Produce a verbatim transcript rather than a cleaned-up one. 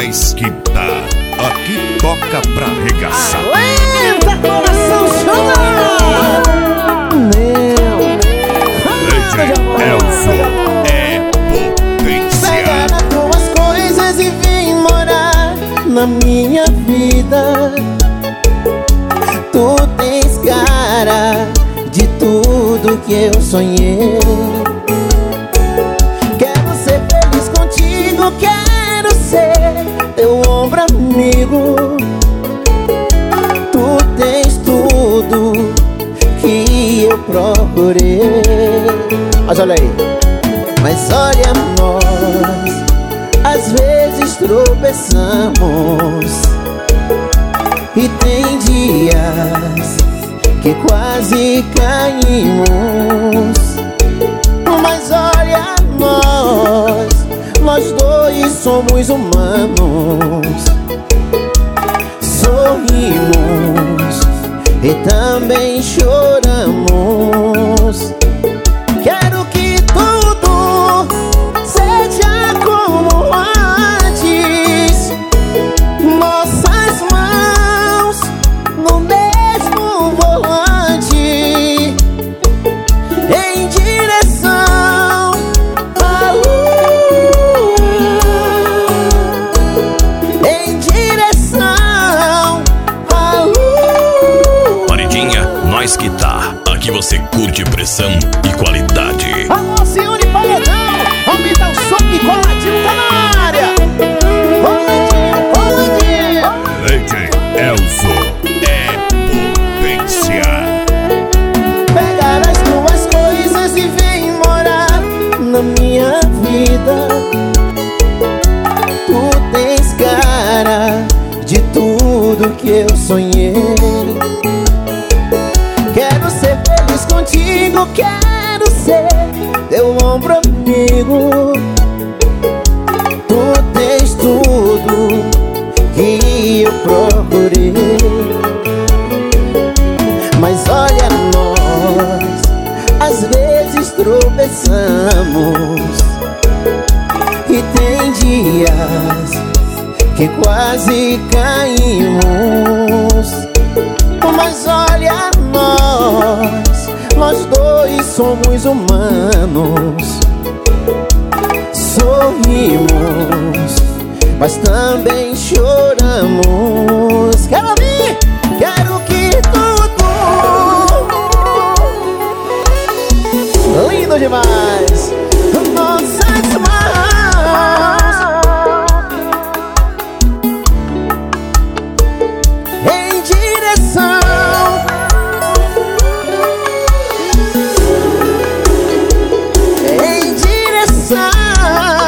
Nós que tá, aqui toca pra arregaçar. Aguenta, coração, chama! D J Elzo é potência. Pega nas tuas coisas e vem morar na minha vida. Tu tens cara de tudo que eu sonhei. Quero ser feliz contigo, quero ser teu ombro amigo. Tu tens tudo que eu procurei. Mas olha aí. Mas olha nós, às vezes tropeçamos e tem dias que quase caímos. Mas olha nós, nós dois somos humanos. Sorrimos e também choramos. Quero que tudo seja como antes. Nossas mãos no mesmo volante, em direção à lua, em direção à lua. Paredinha, nós que tá, aqui você curte pressão e qualidade. Alcione Paredão, aumenta o som que Coladinho tá na área. Coladinho, Coladinho. D J Elzo é potência. Pegar as tuas coisas e vem morar na minha vida. Tu tens cara de tudo que eu sonhei. Quero ser feliz contigo, quero ser teu ombro amigo. Tu tens tudo que eu procurei. Mas olha nós, às vezes tropeçamos e tem dias que quase caímos. Mas olha nós, nós dois somos humanos. Sorrimos, mas também choramos. Quero ouvir, quero que tudo lindo demais. Nossas mãos em direção em direção